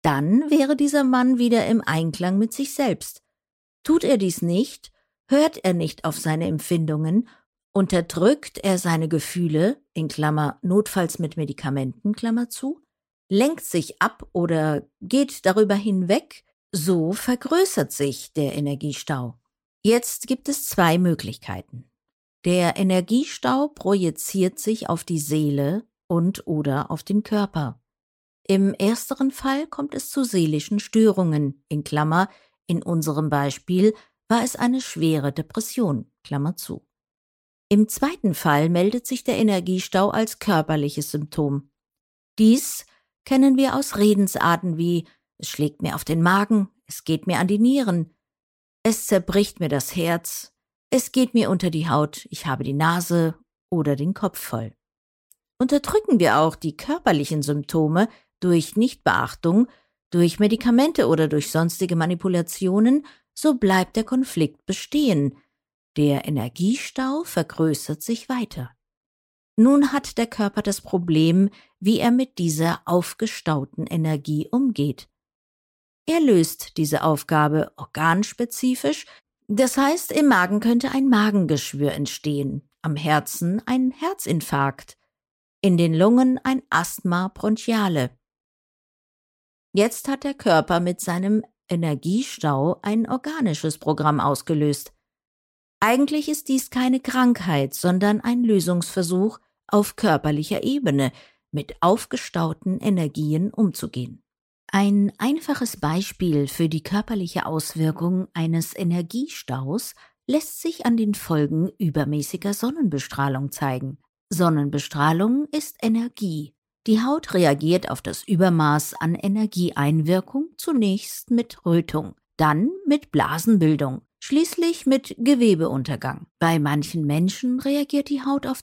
Dann wäre dieser Mann wieder im Einklang mit sich selbst. Tut er dies nicht, hört er nicht auf seine Empfindungen, unterdrückt er seine Gefühle, in Klammer notfalls mit Medikamenten, Klammer zu, lenkt sich ab oder geht darüber hinweg, so vergrößert sich der Energiestau. Jetzt gibt es 2 Möglichkeiten. Der Energiestau projiziert sich auf die Seele und/oder auf den Körper. Im ersteren Fall kommt es zu seelischen Störungen, in Klammer, in unserem Beispiel war es eine schwere Depression, Klammer zu. Im zweiten Fall meldet sich der Energiestau als körperliches Symptom. Dies kennen wir aus Redensarten wie: Es schlägt mir auf den Magen, es geht mir an die Nieren, es zerbricht mir das Herz, es geht mir unter die Haut, ich habe die Nase oder den Kopf voll. Unterdrücken wir auch die körperlichen Symptome durch Nichtbeachtung, durch Medikamente oder durch sonstige Manipulationen, so bleibt der Konflikt bestehen. Der Energiestau vergrößert sich weiter. Nun hat der Körper das Problem, wie er mit dieser aufgestauten Energie umgeht. Er löst diese Aufgabe organspezifisch, das heißt, im Magen könnte ein Magengeschwür entstehen, am Herzen ein Herzinfarkt, in den Lungen ein Asthma bronchiale. Jetzt hat der Körper mit seinem Energiestau ein organisches Programm ausgelöst. Eigentlich ist dies keine Krankheit, sondern ein Lösungsversuch auf körperlicher Ebene, mit aufgestauten Energien umzugehen. Ein einfaches Beispiel für die körperliche Auswirkung eines Energiestaus lässt sich an den Folgen übermäßiger Sonnenbestrahlung zeigen. Sonnenbestrahlung ist Energie. Die Haut reagiert auf das Übermaß an Energieeinwirkung zunächst mit Rötung, dann mit Blasenbildung, schließlich mit Gewebeuntergang. Bei manchen Menschen reagiert die Haut auf